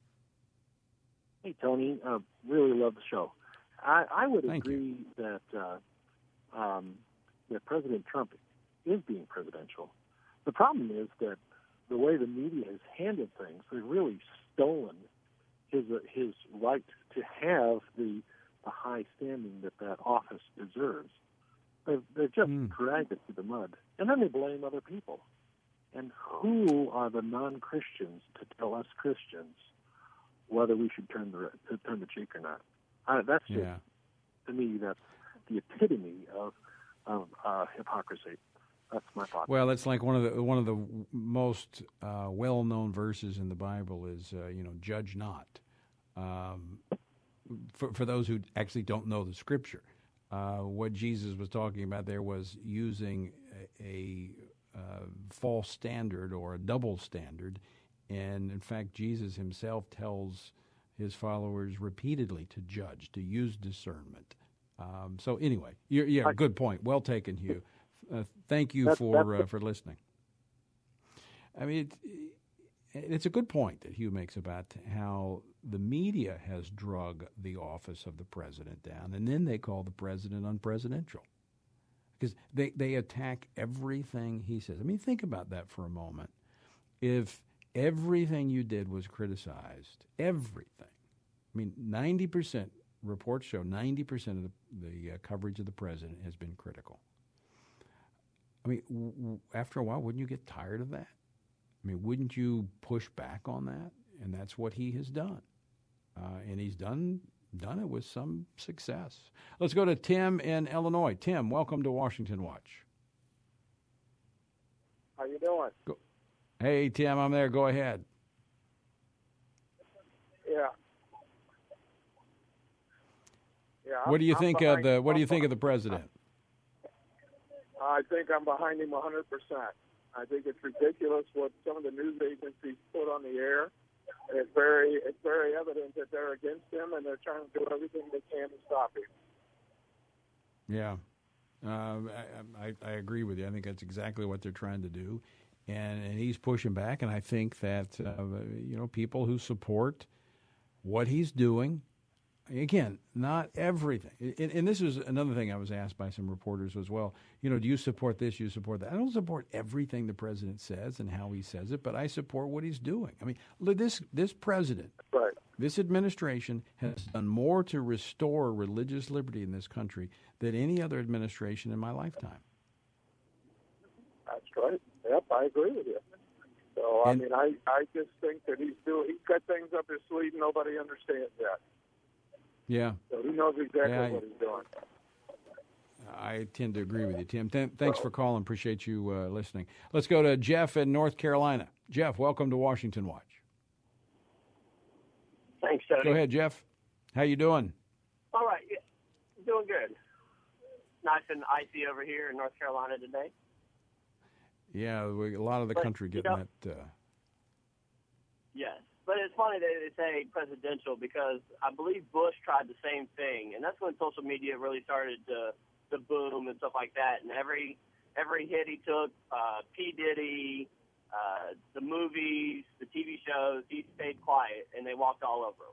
S16: Hey, Tony. Uh, really love the show. I, I would
S2: Thank
S16: agree
S2: you.
S16: that uh, um, that President Trump is being presidential. The problem is that the way the media has handled things, they've really stolen his uh, his right to have the, the high standing that that office deserves. They've, they've just mm. dragged it through the mud, and then they blame other people. And who are the non-Christians to tell us Christians whether we should turn the to turn the cheek or not? Uh, that's just,
S2: yeah.
S16: to me, that's the epitome of, of uh, hypocrisy. That's my thought.
S2: Well, it's like one of the one of the most uh, well-known verses in the Bible is, uh, you know, judge not. Um, for, for those who actually don't know the Scripture, uh, what Jesus was talking about there was using a, a uh, false standard or a double standard, and in fact, Jesus himself tells his followers repeatedly to judge, to use discernment. Um, so anyway, you're, yeah, good point. Well taken, Hugh. Uh, thank you that's, for that's uh, for listening. I mean, it, it's a good point that Hugh makes about how the media has drug the office of the president down, and then they call the president unpresidential because they, they attack everything he says. I mean, think about that for a moment. If everything you did was criticized, everything, I mean, ninety percent, reports show ninety percent of the, the uh, coverage of the president has been critical. I mean, w- w- after a while, wouldn't you get tired of that? I mean, wouldn't you push back on that? And that's what he has done. Uh, and he's done done it with some success. Let's go to Tim in Illinois. Tim, welcome to Washington Watch.
S17: How you doing?
S2: Go. Hey, Tim, I'm there. Go ahead.
S17: Yeah. Yeah.
S2: What do you
S17: I'm
S2: think of
S17: behind-
S2: the What do you think of the president?
S17: I think I'm behind him one hundred percent. I think it's ridiculous what some of the news agencies put on the air. And it's very, it's very evident that they're against him, and they're trying to do everything they can to stop him.
S2: Yeah, uh, I, I, I agree with you. I think that's exactly what they're trying to do, and, and he's pushing back. And I think that uh, you know, people who support what he's doing, again, not everything. And, and this is another thing I was asked by some reporters as well. You know, do you support this? You support that? I don't support everything the president says and how he says it, but I support what he's doing. I mean, look, this this president,
S17: right.
S2: this administration has done more to restore religious liberty in this country than any other administration in my lifetime.
S17: That's right. Yep, I agree with you. So, I
S2: And-
S17: mean, I, I just think that he's doing, he's got things up his sleeve nobody understands yet.
S2: Yeah.
S17: So he knows exactly
S2: Yeah, I-
S17: what he's doing.
S2: I tend to agree with you, Tim. Th- thanks for calling. Appreciate you uh, listening. Let's go to Jeff in North Carolina. Jeff, welcome to Washington Watch.
S18: Thanks, Tony.
S2: Go ahead, Jeff. How you doing?
S18: All right. Yeah, doing good. Nice and icy over here in North Carolina today.
S2: Yeah, we, a lot of the
S18: But,
S2: country
S18: you
S2: getting
S18: know-
S2: that. Uh,
S18: Yes. But it's funny that they say presidential because I believe Bush tried the same thing, and that's when social media really started to, to boom and stuff like that. And every every hit he took, uh, P. Diddy, uh, the movies, the T V shows, he stayed quiet, and they walked all over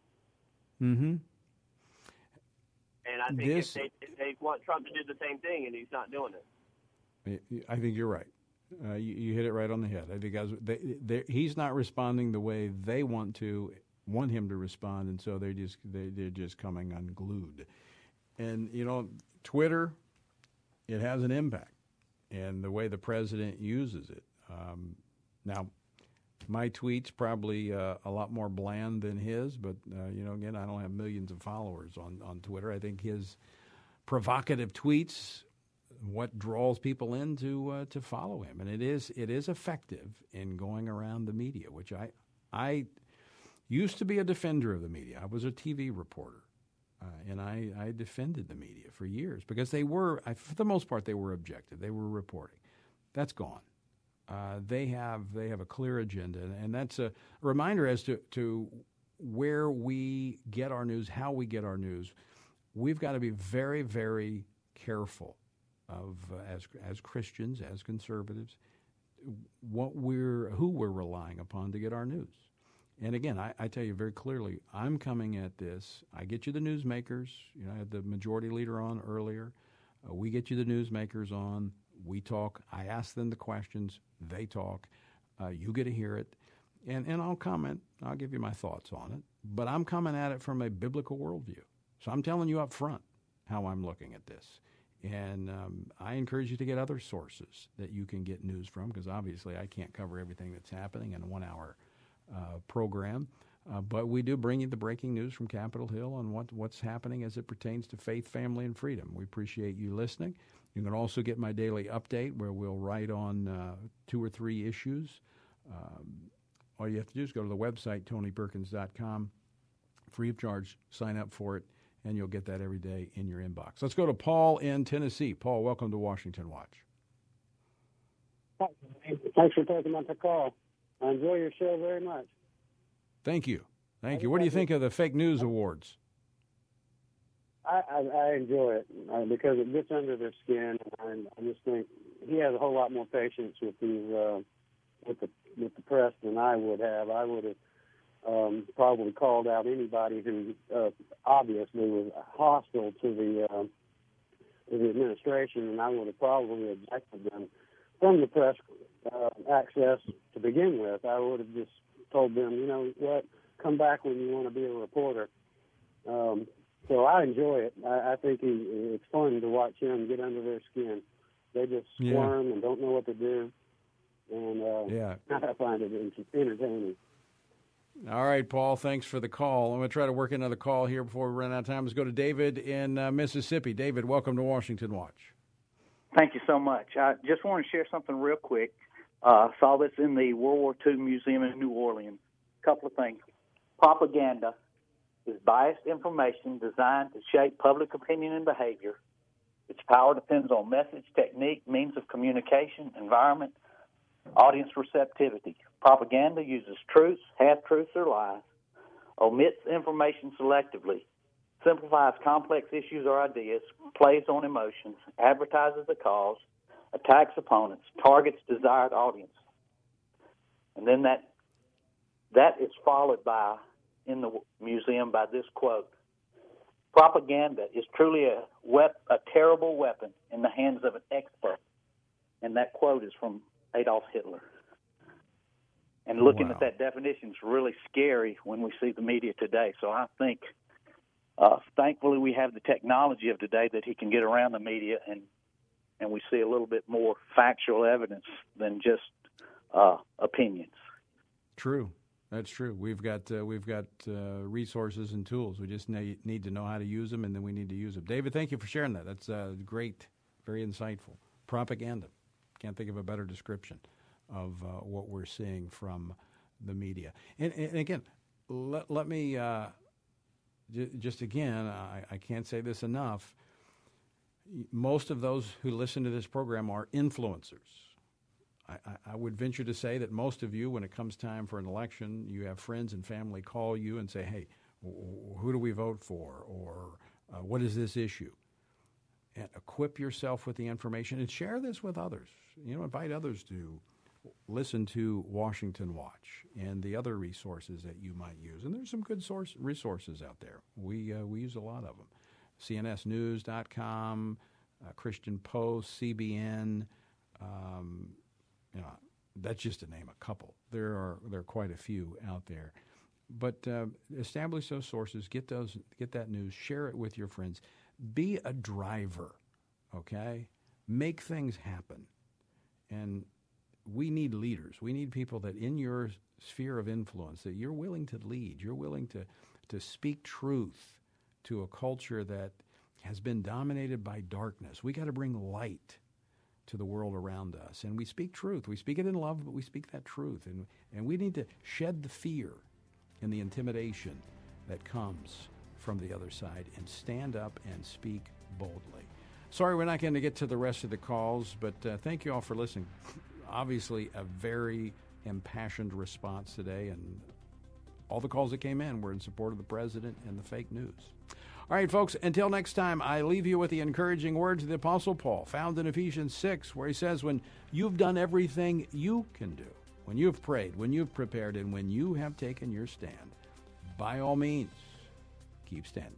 S18: him.
S2: mm-hmm.
S18: And I think
S2: This-
S18: if they, if they want Trump to do the same thing, and he's not doing it.
S2: I think you're right. Uh, you, you hit it right on the head. I think as they, they, he's not responding the way they want to want him to respond, and so they're just they, they're just coming unglued. And you know, Twitter, it has an impact, and the way the president uses it. Um, now, my tweets probably uh, a lot more bland than his, but uh, you know, again, I don't have millions of followers on on Twitter. I think his provocative tweets what draws people in to uh, to follow him, and it is it is effective in going around the media, which I I used to be a defender of the media. I was a T V reporter, uh, and I, I defended the media for years because they were, I, for the most part, they were objective. They were reporting. That's gone. Uh, they have they have a clear agenda, and, and that's a reminder as to to where we get our news, how we get our news. We've got to be very very careful of uh, as as Christians, as conservatives, what we're who we're relying upon to get our news. And again, I, I tell you very clearly, I'm coming at this. I get you the newsmakers. You know, I had the majority leader on earlier. Uh, we get you the newsmakers on. We talk. I ask them the questions. They talk. Uh, you get to hear it, and and I'll comment. I'll give you my thoughts on it. But I'm coming at it from a biblical worldview. So I'm telling you up front how I'm looking at this. And um, I encourage you to get other sources that you can get news from, because obviously I can't cover everything that's happening in a one-hour uh, program. Uh, but we do bring you the breaking news from Capitol Hill on what, what's happening as it pertains to faith, family, and freedom. We appreciate you listening. You can also get my daily update where we'll write on uh, two or three issues. Um, all you have to do is go to the website, tony perkins dot com, free of charge, sign up for it, and you'll get that every day in your inbox. Let's go to Paul in Tennessee. Paul, welcome to Washington Watch.
S19: Thanks for taking my call. I enjoy your show very much.
S2: Thank you. Thank you. What do you think of the fake news awards?
S19: I, I, I enjoy it uh, because it gets under their skin, and I just think he has a whole lot more patience with these uh, with the with the press than I would have. I would have um, probably called out anybody who uh, obviously was hostile to the uh, to the administration, and I would have probably ejected them from the press uh, access to begin with. I would have just told them, you know what, come back when you want to be a reporter. Um, so I enjoy it. I, I think he, it's fun to watch him get under their skin. They just squirm yeah. and don't know what to do, and uh,
S2: yeah.
S19: I find it entertaining.
S2: All right, Paul, thanks for the call. I'm going to try to work another call here before we run out of time. Let's go to David in uh, Mississippi. David, welcome to Washington Watch.
S20: Thank you so much. I just want to share something real quick. I uh, saw this in the World War Two Museum in New Orleans. A couple of things. Propaganda is biased information designed to shape public opinion and behavior. Its power depends on message, technique, means of communication, environment, audience receptivity. Propaganda uses truths, half-truths, or lies, omits information selectively, simplifies complex issues or ideas, plays on emotions, advertises a cause, attacks opponents, targets desired audience. And then that that is followed by, in the museum, by this quote: propaganda is truly a, wep- a terrible weapon in the hands of an expert. And that quote is from Adolf Hitler. And looking wow. at that definition is really scary when we see the media today. So I think, uh, thankfully, we have the technology of today that he can get around the media, and and we see a little bit more factual evidence than just uh, opinions.
S2: True. That's true. We've got uh, we've got uh, resources and tools. We just need, need to know how to use them, and then we need to use them. David, thank you for sharing that. That's uh, great, very insightful. Propaganda. Can't think of a better description of uh, what we're seeing from the media. And, and again, let, let me uh, j- just again, I, I can't say this enough. Most of those who listen to this program are influencers. I, I would venture to say that most of you, when it comes time for an election, you have friends and family call you and say, hey, who do we vote for? Or uh, what is this issue? And equip yourself with the information and share this with others. You know, invite others to listen to Washington Watch and the other resources that you might use. And there's some good source resources out there. We uh, we use a lot of them. C N S news dot com, uh, Christian Post, C B N. Um, you know, that's just to name a couple. There are there are quite a few out there. But uh, establish those sources. Get those. Get that news. Share it with your friends. Be a driver. Okay, make things happen. And we need leaders. We need people that in your sphere of influence that you're willing to lead. You're willing to, to speak truth to a culture that has been dominated by darkness. We got to bring light to the world around us. And we speak truth. We speak it in love, but we speak that truth. And, and we need to shed the fear and the intimidation that comes from the other side and stand up and speak boldly. Sorry we're not going to get to the rest of the calls, but uh, thank you all for listening. Obviously, a very impassioned response today, and all the calls that came in were in support of the president and the fake news. All right, folks, until next time, I leave you with the encouraging words of the Apostle Paul, found in Ephesians six, where he says, when you've done everything you can do, when you've prayed, when you've prepared, and when you have taken your stand, by all means, keep standing.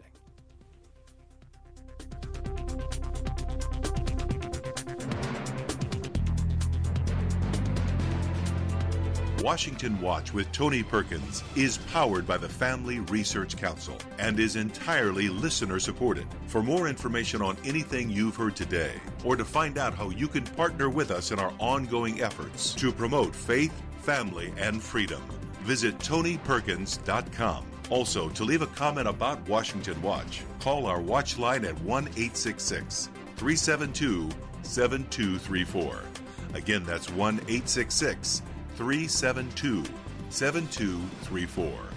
S1: Washington Watch with Tony Perkins is powered by the Family Research Council and is entirely listener-supported. For more information on anything you've heard today, or to find out how you can partner with us in our ongoing efforts to promote faith, family, and freedom, visit tony perkins dot com. Also, to leave a comment about Washington Watch, call our watch line at one eight six six, three seven two, seven two three four. Again, that's one eight six six, three seven two, seven two three four.